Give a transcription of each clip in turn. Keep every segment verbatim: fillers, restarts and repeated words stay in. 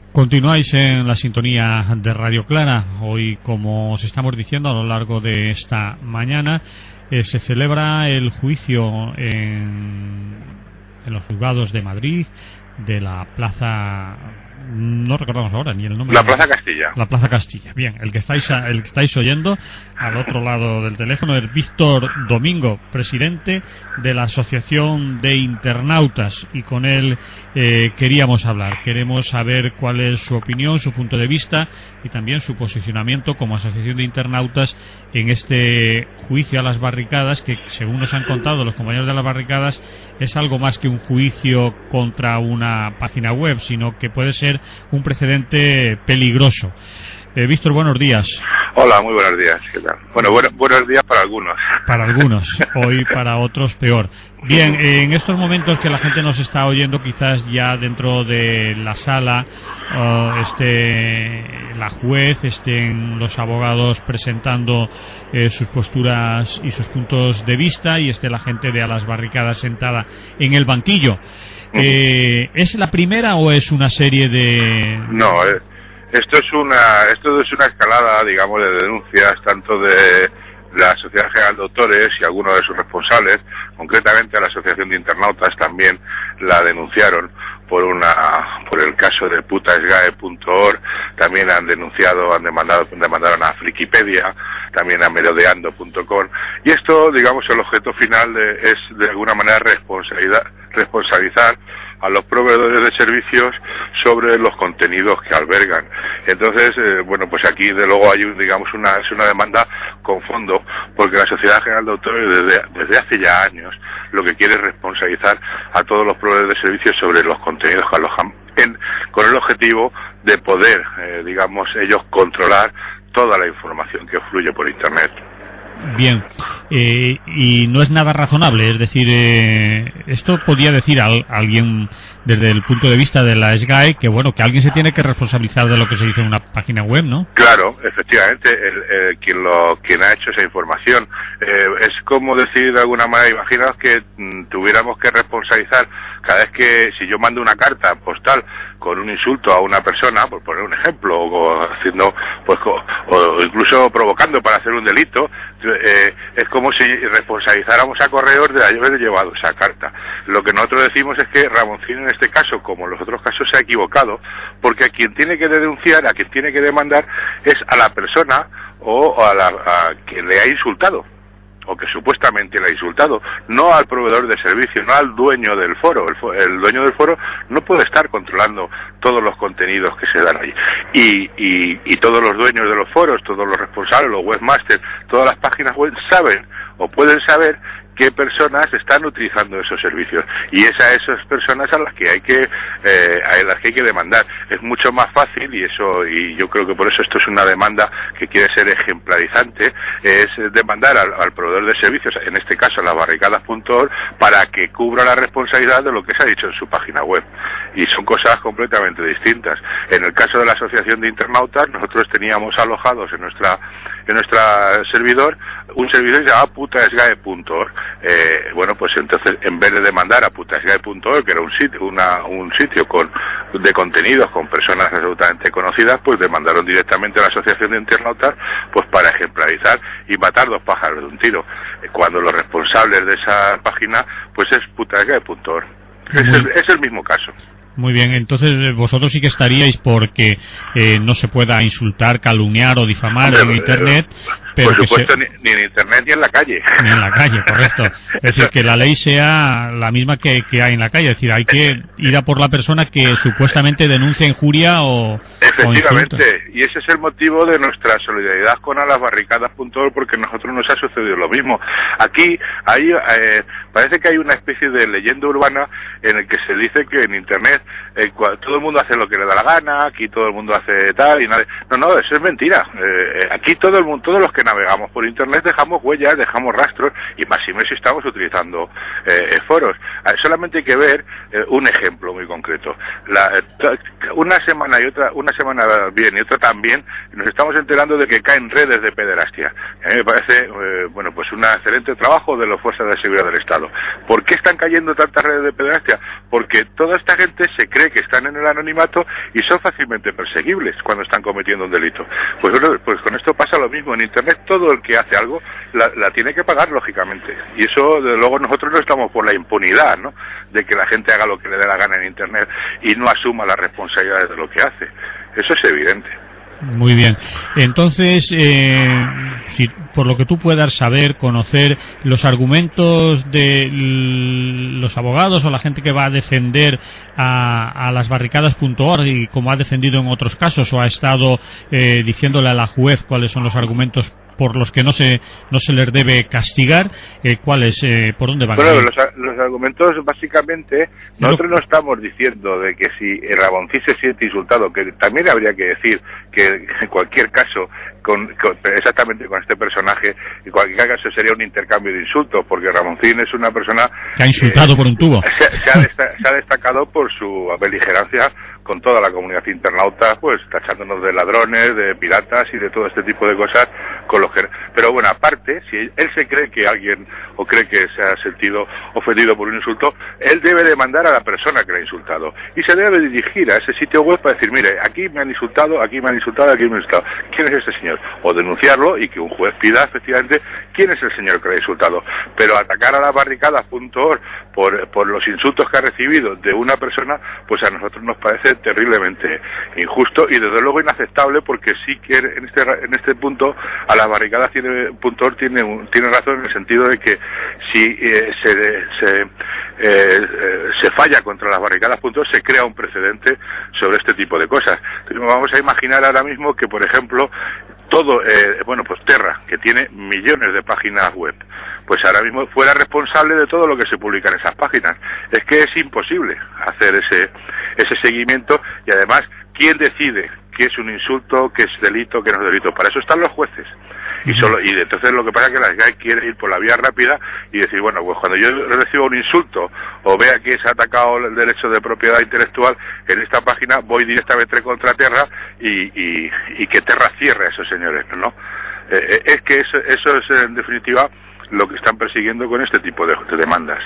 Continuáis en la sintonía de Radio Clara. Hoy, como os estamos diciendo a lo largo de esta mañana, eh, se celebra el juicio en, en los juzgados de Madrid de la plaza, no recordamos ahora ni el nombre. La Plaza Castilla. La Plaza Castilla. Bien, el que estáis el que estáis oyendo al otro lado del teléfono es Víctor Domingo, presidente de la Asociación de Internautas, y con él eh, queríamos hablar. Queremos saber cuál es su opinión, su punto de vista y también su posicionamiento como Asociación de Internautas en este juicio a las barricadas, que según nos han contado los compañeros de las barricadas es algo más que un juicio contra una página web, sino que puede ser un precedente peligroso. Eh, Víctor, buenos días. Hola, muy buenos días. ¿Qué tal? Bueno, bueno, buenos días para algunos. Para algunos, hoy para otros peor. Bien, en estos momentos que la gente nos está oyendo, quizás ya dentro de la sala uh, esté la juez, estén los abogados presentando eh, sus posturas y sus puntos de vista, y esté la gente de a las barricadas sentada en el banquillo. Eh, ¿Es la primera o es una serie de...? No, eh, esto es una esto es una escalada, digamos, de denuncias, tanto de la Sociedad General de Autores y algunos de sus responsables, concretamente a la Asociación de Internautas también la denunciaron por una por el caso de putasgae punto org, también han denunciado, han demandado, demandaron a Frikipedia, también a merodeando punto com, y esto, digamos, el objeto final de, es de alguna manera responsabilidad, responsabilizar a los proveedores de servicios sobre los contenidos que albergan. Entonces, eh, bueno, pues aquí de luego hay, digamos, una es una demanda con fondo, porque la Sociedad General de Autores desde, desde hace ya años lo que quiere es responsabilizar a todos los proveedores de servicios sobre los contenidos que alojan, en, con el objetivo de poder, eh, digamos, ellos controlar toda la información que fluye por Internet. Bien, eh, y no es nada razonable, es decir, eh, esto podría decir a, a alguien desde el punto de vista de la S G A E que, bueno, que alguien se tiene que responsabilizar de lo que se dice en una página web, ¿no? Claro, efectivamente, el, el, quien lo quien ha hecho esa información, eh, es como decir de alguna manera, imaginaos que mm, tuviéramos que responsabilizar cada vez que, si yo mando una carta postal con un insulto a una persona, por poner un ejemplo, o haciendo, pues, o incluso provocando para hacer un delito, eh, es como si responsabilizáramos a Correos de haber llevado esa carta. Lo que nosotros decimos es que Ramoncín en este caso, como en los otros casos, se ha equivocado, porque a quien tiene que denunciar, a quien tiene que demandar, es a la persona o a la a quien le ha insultado, o que supuestamente le ha insultado, no al proveedor de servicio, no al dueño del foro. El, fo el dueño del foro no puede estar controlando todos los contenidos que se dan allí. Y, y, y todos los dueños de los foros, todos los responsables, los webmasters, todas las páginas web saben o pueden saber qué personas están utilizando esos servicios, y es a esas personas a las que hay que eh, a las que hay que demandar. Es mucho más fácil, y eso y yo creo que por eso esto es una demanda que quiere ser ejemplarizante, es demandar al, al proveedor de servicios, en este caso a las barricadas punto org, para que cubra la responsabilidad de lo que se ha dicho en su página web, y son cosas completamente distintas. En el caso de la Asociación de Internautas, nosotros teníamos alojados en nuestra en nuestro servidor un servidor llamado putasgae punto org. Eh, bueno, pues entonces, en vez de demandar a putasgae punto org, que era un sitio, una, un sitio con de contenidos con personas absolutamente conocidas, pues demandaron directamente a la Asociación de Internautas, pues para ejemplarizar y matar dos pájaros de un tiro, eh, cuando los responsables de esa página, pues es putasgae punto org. Es el, es el mismo caso. Muy bien, entonces vosotros sí que estaríais porque eh, no se pueda insultar, calumniar o difamar en Internet. Pero por supuesto, se... ni, ni en Internet ni en la calle. Ni en la calle, correcto. Es decir, que la ley sea la misma que, que hay en la calle. Es decir, hay que ir a por la persona que supuestamente denuncia injuria o Efectivamente, o y ese es el motivo de nuestra solidaridad con a las barricadas punto org, porque a nosotros nos ha sucedido lo mismo. Aquí hay, eh, parece que hay una especie de leyenda urbana en el que se dice que en Internet eh, todo el mundo hace lo que le da la gana, aquí todo el mundo hace tal y nada. No, no, eso es mentira. Eh, aquí todo el mundo, todos los que navegamos por internet, dejamos huellas, dejamos rastros, y más y menos si estamos utilizando eh, foros. Eh, solamente hay que ver eh, un ejemplo muy concreto. La, eh, una semana y otra, una semana bien y otra también, nos estamos enterando de que caen redes de pederastia. A mí me parece, eh, bueno, pues un excelente trabajo de las fuerzas de seguridad del Estado. ¿Por qué están cayendo tantas redes de pederastia? Porque toda esta gente se cree que están en el anonimato y son fácilmente perseguibles cuando están cometiendo un delito. Pues, bueno, pues con esto pasa lo mismo. En Internet todo el que hace algo la, la tiene que pagar, lógicamente. Y eso, desde luego, nosotros no estamos por la impunidad, ¿no?, de que la gente haga lo que le dé la gana en Internet y no asuma las responsabilidades de lo que hace. Eso es evidente. Muy bien. Entonces, eh, si, por lo que tú puedas saber, conocer los argumentos de los abogados o la gente que va a defender a, a las barricadas punto org, y como ha defendido en otros casos o ha estado eh, diciéndole a la juez cuáles son los argumentos por los que no se no se les debe castigar, eh, ¿cuáles, eh, por dónde van? Bueno, los, los argumentos, básicamente, nosotros no estamos diciendo de que si Ramoncín se siente insultado, que también habría que decir que en cualquier caso, con, con, exactamente con este personaje, en cualquier caso sería un intercambio de insultos, porque Ramoncín es una persona que ha insultado eh, por un tubo. Se, se, ha desta, se ha destacado por su beligerancia con toda la comunidad internauta, pues tachándonos de ladrones, de piratas y de todo este tipo de cosas, con los que... Pero bueno, aparte, si él se cree que alguien, o cree que se ha sentido ofendido por un insulto, él debe demandar a la persona que le ha insultado, y se debe dirigir a ese sitio web para decir, mire, aquí me han insultado, aquí me han insultado, aquí me han insultado, ¿quién es este señor? O denunciarlo y que un juez pida efectivamente quién es el señor que le ha insultado. Pero atacar a las barricadas punto org por, por los insultos que ha recibido de una persona, pues a nosotros nos parece terriblemente injusto y desde luego inaceptable, porque sí que en este en este punto a las barricadas punto org tiene tiene razón en el sentido de que si eh, se se, eh, se falla contra las barricadas punto org se crea un precedente sobre este tipo de cosas. Entonces, vamos a imaginar ahora mismo que, por ejemplo, todo, eh, bueno, pues Terra, que tiene millones de páginas web, pues ahora mismo fuera responsable de todo lo que se publica en esas páginas. Es que es imposible hacer ese ese seguimiento, y además, ¿quién decide qué es un insulto, qué es delito, qué no es delito? Para eso están los jueces. Y solo y entonces lo que pasa es que la S G A E quiere ir por la vía rápida y decir, bueno, pues cuando yo recibo un insulto o vea que se ha atacado el derecho de propiedad intelectual en esta página, voy directamente contra Terra y, y, y que Terra cierre a esos señores, ¿no? Eh, es que eso, eso es en definitiva lo que están persiguiendo con este tipo de, de demandas.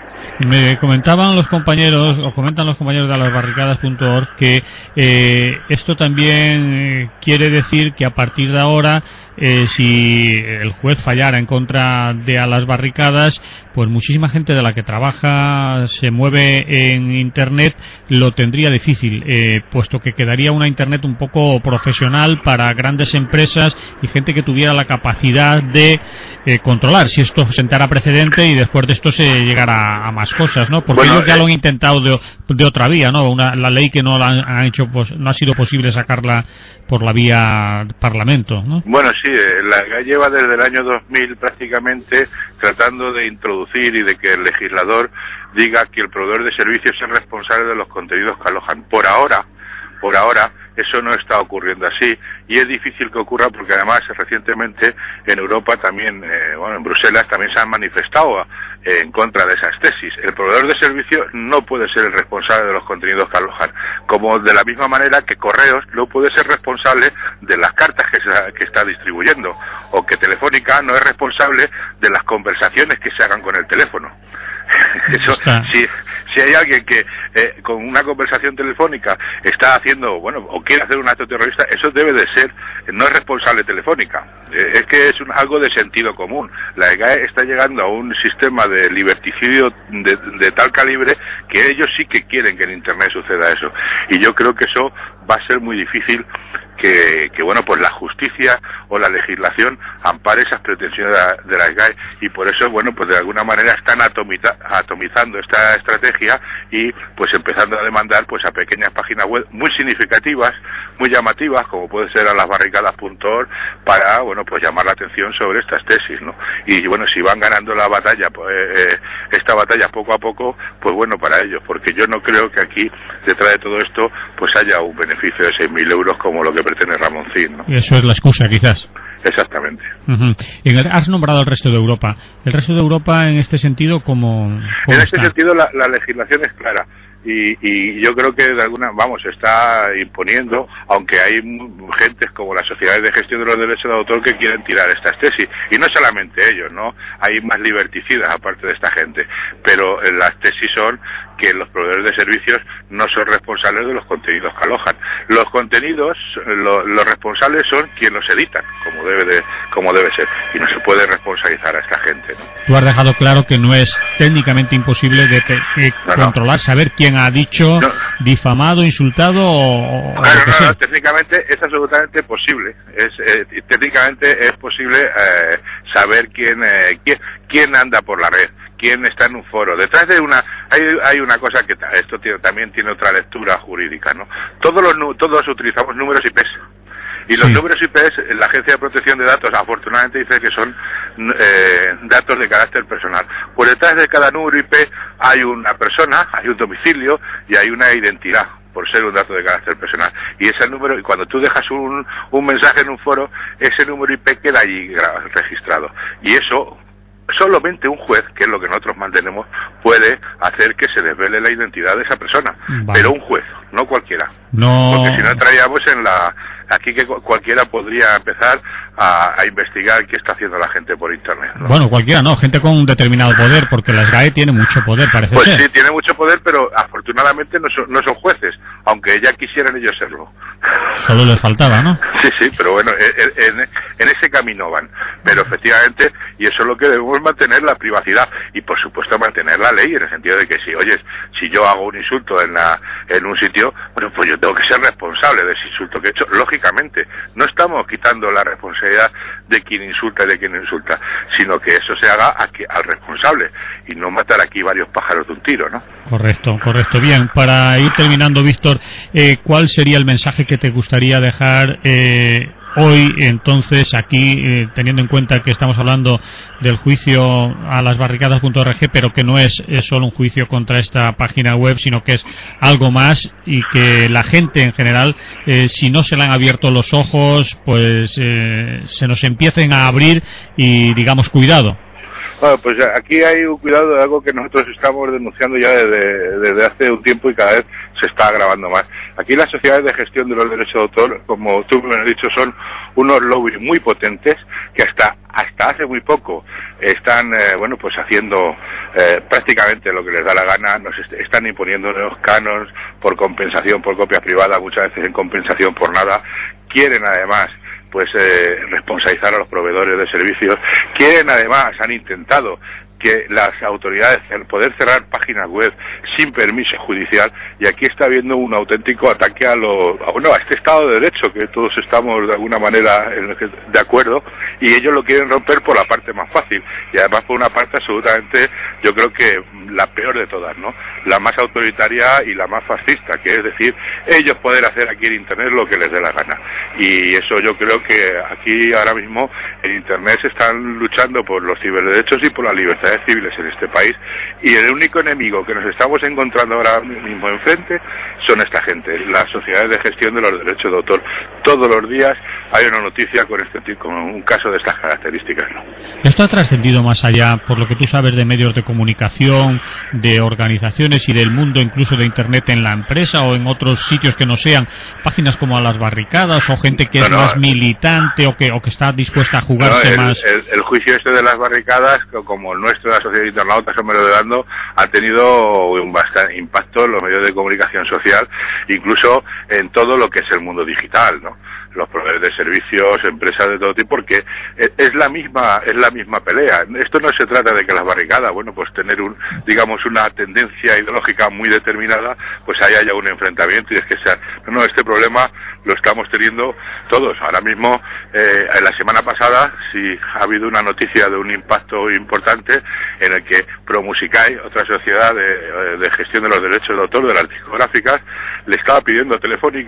Me comentaban los compañeros, o comentan los compañeros de las barricadas punto org, que eh, esto también eh, quiere decir que a partir de ahora, eh, si el juez fallara en contra de a las barricadas, pues muchísima gente de la que trabaja, se mueve en Internet, lo tendría difícil, eh, puesto que quedaría una Internet un poco profesional para grandes empresas y gente que tuviera la capacidad de eh, controlar si esto sentara precedente y después de esto se llegara a más cosas, ¿no? Porque bueno, ellos ya eh, lo han intentado de, de otra vía, ¿no? Una, la ley que no la han, han hecho, pues no ha sido posible sacarla por la vía Parlamento, ¿no? Bueno, sí, la S G A E lleva desde el año dos mil prácticamente tratando de introducir y de que el legislador diga que el proveedor de servicios es responsable de los contenidos que alojan. Por ahora, por ahora, eso no está ocurriendo así, y es difícil que ocurra porque además recientemente en Europa también, eh, bueno, en Bruselas también se han manifestado eh, en contra de esas tesis. El proveedor de servicios no puede ser el responsable de los contenidos que alojan, como de la misma manera que Correos no puede ser responsable de las cartas que, se, que está distribuyendo, o que Telefónica no es responsable de las conversaciones que se hagan con el teléfono. Eso, si, si hay alguien que eh, con una conversación telefónica está haciendo, bueno, o quiere hacer un acto terrorista, eso debe de ser, no es responsable Telefónica, eh, es que es un, algo de sentido común. La S G A E está llegando a un sistema de liberticidio de, de tal calibre que ellos sí que quieren que en Internet suceda eso, y yo creo que eso va a ser muy difícil que, que bueno, pues la justicia o la legislación ampare esas pretensiones de la, de la S G A E, y por eso, bueno, pues de alguna manera están atomiza, atomizando esta estrategia y pues empezando a demandar pues a pequeñas páginas web muy significativas, muy llamativas, como puede ser a las barricadas punto org, para, bueno, pues llamar la atención sobre estas tesis, ¿no? Y bueno, si van ganando la batalla, pues, eh, esta batalla poco a poco, pues bueno para ellos, porque yo no creo que aquí, detrás de todo esto, pues haya un beneficio de seis mil euros como lo que pretende Ramoncín, ¿no? Y eso es la excusa, quizás. Exactamente. Uh-huh. Y has nombrado el resto de Europa. ¿El resto de Europa en este sentido cómo, cómo En este está? sentido la, la legislación es clara. Y, y yo creo que de alguna, vamos, está imponiendo, aunque hay gentes como las sociedades de gestión de los derechos de autor que quieren tirar estas tesis, y no solamente ellos, ¿no? Hay más liberticidas aparte de esta gente, pero las tesis son que los proveedores de servicios no son responsables de los contenidos que alojan. Los contenidos, lo, los responsables son quienes los editan, como debe de, como debe ser, y no se puede responsabilizar a esta gente, ¿no? Tú has dejado claro que no es técnicamente imposible de, de, de no, controlar, no. saber quién ha dicho, no. difamado, insultado o... Claro, no, no, técnicamente es absolutamente posible. Es, eh, técnicamente es posible eh, saber quién, eh, quién quién anda por la red, quién está en un foro. Detrás de una hay hay una cosa que esto tiene, también tiene otra lectura jurídica, ¿no? Todos los todos utilizamos números I P. Y los sí. números I P, la Agencia de Protección de Datos afortunadamente dice que son eh, datos de carácter personal. Pues detrás de cada número I P hay una persona, hay un domicilio y hay una identidad, por ser un dato de carácter personal. Y ese número, y cuando tú dejas un, un mensaje en un foro, ese número I P queda allí registrado. Y eso, solamente un juez, que es lo que nosotros mantenemos, puede hacer que se desvele la identidad de esa persona. Vale. Pero un juez, no cualquiera. No. Porque si no entraríamos en la... Aquí que cualquiera podría empezar a, a investigar qué está haciendo la gente por Internet, ¿no? Bueno, cualquiera no, gente con un determinado poder, porque la S G A E tiene mucho poder, parece pues ser. Pues sí, tiene mucho poder, pero afortunadamente no son, no son jueces, aunque ya quisieran ellos serlo. Solo les faltaba, ¿no? Sí, sí, pero bueno, en, en, en ese camino van. Pero efectivamente, y eso es lo que debemos mantener, la privacidad, y por supuesto mantener la ley, en el sentido de que si, oye, si yo hago un insulto en, la, en un sitio, bueno, pues yo tengo que ser responsable de ese insulto que he hecho, lógicamente. No estamos quitando la responsabilidad de quien insulta y de quien insulta, sino que eso se haga a que, al responsable y no matar aquí varios pájaros de un tiro, ¿no? Correcto, correcto. Bien, para ir terminando, Víctor, eh, ¿cuál sería el mensaje que te gustaría dejar eh, hoy, entonces, aquí, eh, teniendo en cuenta que estamos hablando del juicio a las barricadas punto org, pero que no es, es solo un juicio contra esta página web, sino que es algo más, y que la gente en general, eh, si no se le han abierto los ojos, pues eh, se nos empiecen a abrir y digamos cuidado? Bueno, pues aquí hay un cuidado de algo que nosotros estamos denunciando ya desde, desde hace un tiempo y cada vez se está agravando más. Aquí las sociedades de gestión de los derechos de autor, como tú me has dicho, son unos lobbies muy potentes que hasta hasta hace muy poco están, eh, bueno, pues haciendo eh, prácticamente lo que les da la gana, nos est- están imponiendo nuevos canons por compensación, por copia privada, muchas veces en compensación por nada. Quieren además pues eh, responsabilizar a los proveedores de servicios. Quieren además, han intentado que las autoridades poder cerrar páginas web sin permiso judicial, y aquí está habiendo un auténtico ataque a lo a, bueno, a este Estado de Derecho que todos estamos de alguna manera en, de acuerdo, y ellos lo quieren romper por la parte más fácil y además por una parte absolutamente, yo creo que la peor de todas, ¿no? La más autoritaria y la más fascista, que es decir, ellos poder hacer aquí en Internet lo que les dé la gana. Y eso yo creo que aquí ahora mismo en Internet se están luchando por los ciberderechos y por las libertades civiles en este país, y el único enemigo que nos estamos encontrando ahora mismo enfrente son esta gente, las sociedades de gestión de los derechos de autor. Todos los días hay una noticia con este tipo, con un caso de estas características, ¿no? Esto ha trascendido más allá, por lo que tú sabes, de medios de comunicación, de organizaciones y del mundo incluso de Internet en la empresa o en otros sitios que no sean páginas como a las barricadas, o gente que no, es no, más militante o que o que está dispuesta a jugarse no, el, más. El, el juicio este de las barricadas, como el nuestro de la Sociedad de Internautas o Merodeando, ha tenido un bastante impacto en los medios de comunicación social, incluso en todo lo que es el mundo digital, ¿no? Los proveedores de servicios, empresas de todo tipo, porque es la misma es la misma pelea. Esto no se trata de que las barricadas, bueno, pues tener un, digamos, una tendencia ideológica muy determinada, pues ahí haya un enfrentamiento y es que sea, no, no, este problema lo estamos teniendo todos. Ahora mismo, eh, en la semana pasada, sí ha habido una noticia de un impacto importante en el que ProMusicae, otra sociedad de, de gestión de los derechos de autor de las discográficas, le estaba pidiendo a Telefónica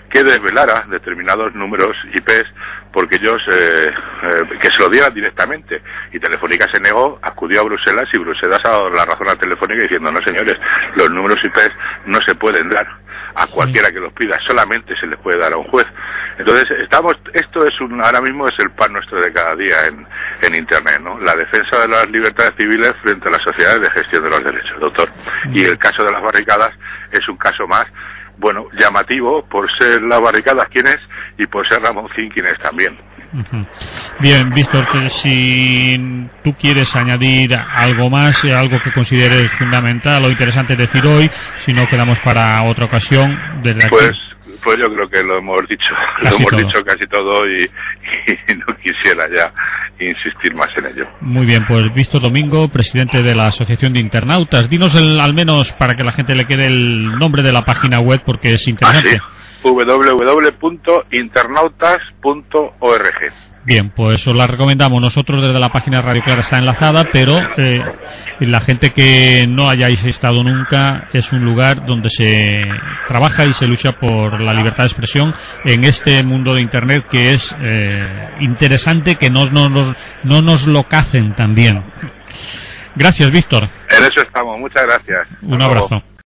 que desvelara determinados números I P s, porque ellos eh, eh, que se lo dieran directamente, y Telefónica se negó, acudió a Bruselas, y Bruselas ha dado la razón a Telefónica diciendo: no señores, los números I P s no se pueden dar a cualquiera que los pida, solamente se les puede dar a un juez. Entonces estamos, esto es un, ahora mismo es el pan nuestro de cada día en, en Internet, ¿no? La defensa de las libertades civiles frente a las sociedades de gestión de los derechos, doctor. Y el caso de las barricadas es un caso más, bueno, llamativo por ser las barricadas quien es y por ser Ramoncín quien es también. Uh-huh. Bien, Víctor, que si tú quieres añadir algo más, algo que consideres fundamental o interesante decir hoy, si no quedamos para otra ocasión. Desde aquí. Pues, pues yo creo que lo hemos dicho, casi lo hemos todo. dicho casi todo y, y no quisiera ya insistir más en ello. Muy bien, pues Víctor Domingo, presidente de la Asociación de Internautas, dinos el, al menos para que la gente le quede el nombre de la página web porque es interesante. Ah, sí. doble u doble u doble u punto internautas punto org. Bien, pues os la recomendamos. Nosotros desde la página Radio Clara está enlazada, pero eh, la gente que no hayáis estado nunca, es un lugar donde se trabaja y se lucha por la libertad de expresión en este mundo de Internet, que es eh, interesante que no, no, nos, no nos lo cacen también. Gracias, Víctor. En eso estamos. Muchas gracias. Un abrazo.